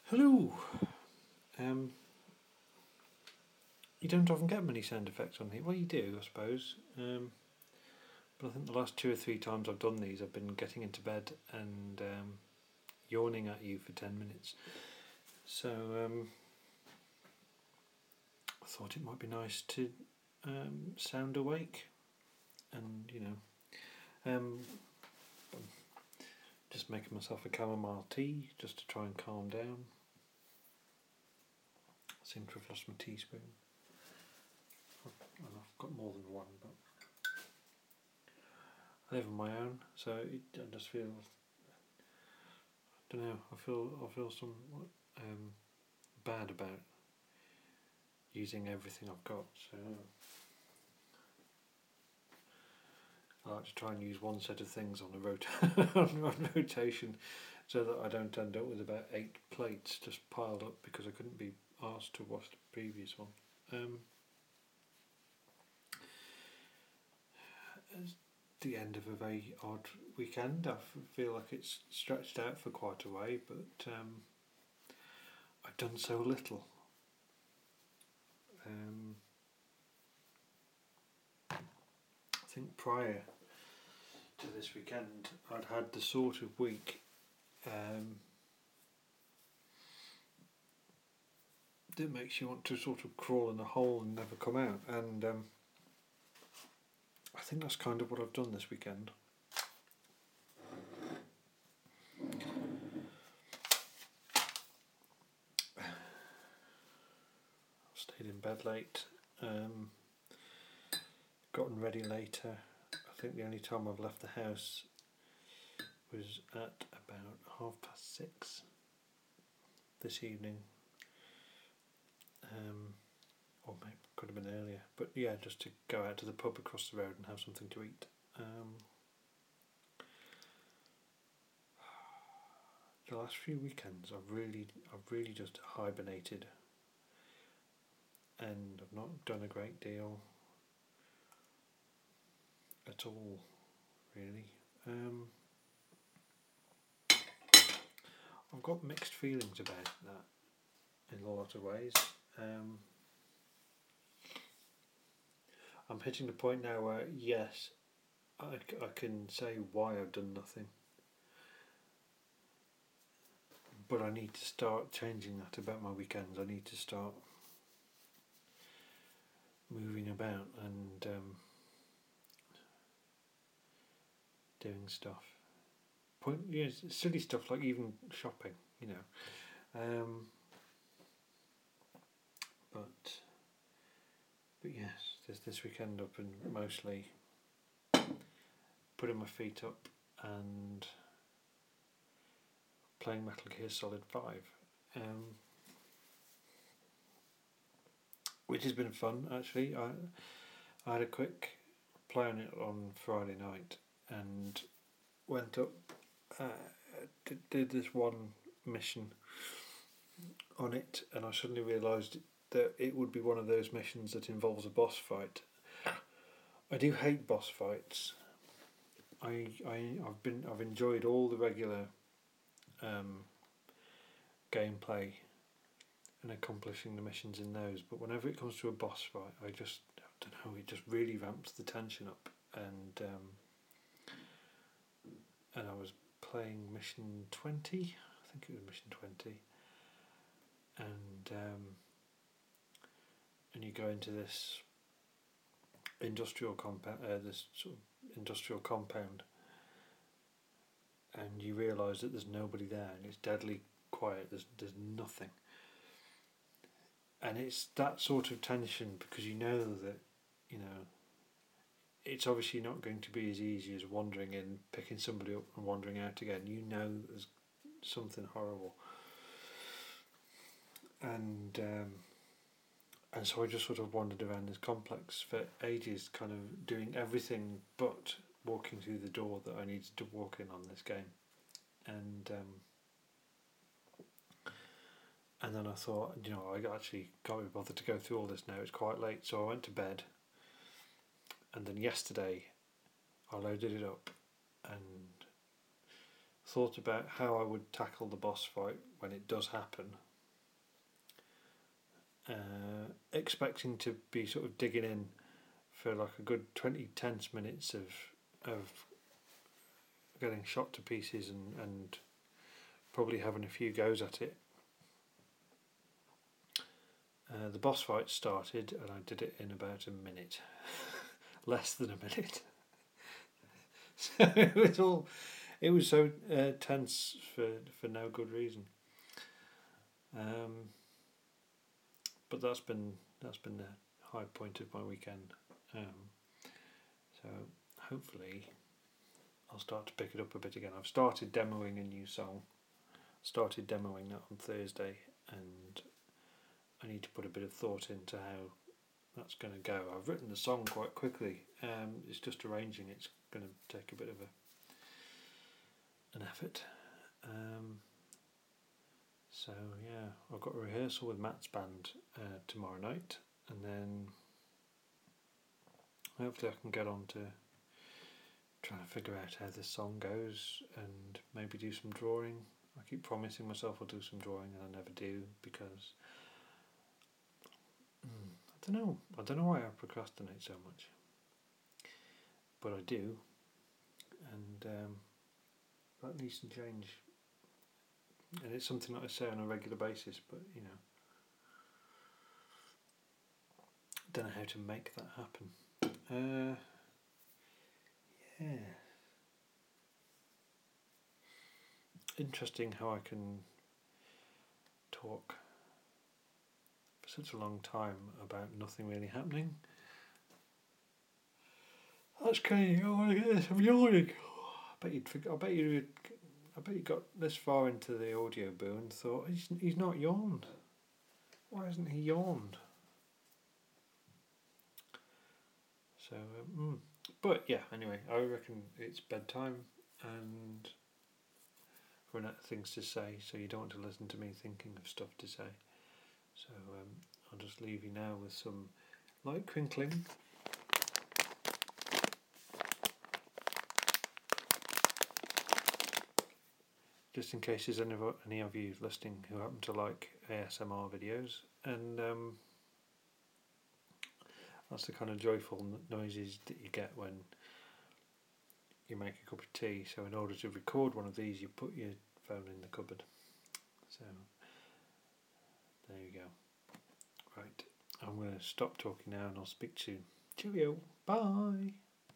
Hello. Um, you don't often get many sound effects on here. Well, you do, I suppose. But I think the last 2 or 3 times I've done these, I've been getting into bed and yawning at you for 10 minutes. So I thought it might be nice to sound awake, and I'm just making myself a chamomile tea just to try and calm down. I seem to have lost my teaspoon. And I've got more than one, but I live on my own, so I just feel, I don't know, I feel somewhat bad about using everything I've got, so I like to try and use one set of things on a on rotation, so that I don't end up with about 8 plates just piled up because I couldn't be asked to wash the previous one. It's the end of a very odd weekend. I feel like it's stretched out for quite a way, but I've done so little. I think prior to this weekend, I'd had the sort of week that makes you want to sort of crawl in a hole and never come out, and I think that's kind of what I've done this weekend. I stayed in bed late, gotten ready later. I think the only time I've left the house was at about 6:30 this evening, or maybe could have been earlier, but yeah, just to go out to the pub across the road and have something to eat. The last few weekends I've really just hibernated, and I've not done a great deal at all, really. I've got mixed feelings about that in a lot of ways. I'm hitting the point now where, yes, I can say why I've done nothing, but I need to start changing that about my weekends. I need to start moving about and doing stuff. Silly stuff like even shopping, But yes, this weekend I've been mostly putting my feet up and playing Metal Gear Solid 5, which has been fun actually. I had a quick play on it on Friday night and went up, did this one mission on it, and I suddenly realised that it would be one of those missions that involves a boss fight. I do hate boss fights. I've enjoyed all the regular gameplay and accomplishing the missions in those, but whenever it comes to a boss fight, I don't know, it just really ramps the tension up, and I was playing mission 20, I think it was mission 20, and you go into this industrial compound, and you realise that there's nobody there, and it's deadly quiet. There's nothing, and it's that sort of tension because you know that it's obviously not going to be as easy as wandering in, picking somebody up, and wandering out again. You know there's something horrible, and so I just sort of wandered around this complex for ages, kind of doing everything but walking through the door that I needed to walk in on this game, and then I thought, I actually can't be bothered to go through all this now. It's quite late, so I went to bed, and then yesterday I loaded it up and thought about how I would tackle the boss fight when it does happen, expecting to be sort of digging in for like a good 20 tense minutes of getting shot to pieces and probably having a few goes at it. The boss fight started and I did it in about a minute. Less than a minute. So it was so tense for no good reason. But that's been the high point of my weekend. So hopefully I'll start to pick it up a bit again. I've started demoing a new song. Started demoing that on Thursday, and I need to put a bit of thought into how that's going to go. I've written the song quite quickly. It's just arranging. It's going to take a bit of an effort. So yeah, I've got a rehearsal with Matt's band tomorrow night, and then hopefully I can get on to trying to figure out how this song goes and maybe do some drawing. I keep promising myself I'll do some drawing and I never do because I don't know why I procrastinate so much, but I do, and that needs to change. And it's something that I say on a regular basis, but you know, I don't know how to make that happen. Yeah. Interesting how I can talk for such a long time about nothing really happening. That's crazy. Oh my goodness, I'm yawning. I bet you got this far into the audio boo and thought he's not yawned. Why hasn't he yawned? So, but yeah. Anyway, I reckon it's bedtime and run out of things to say. So you don't want to listen to me thinking of stuff to say. So I'll just leave you now with some light crinkling. Just in case there's any of you listening who happen to like ASMR videos, and that's the kind of joyful noises that you get when you make a cup of tea. So in order to record one of these, you put your phone in the cupboard. So there you go. Right, I'm going to stop talking now and I'll speak soon. Cheerio, bye.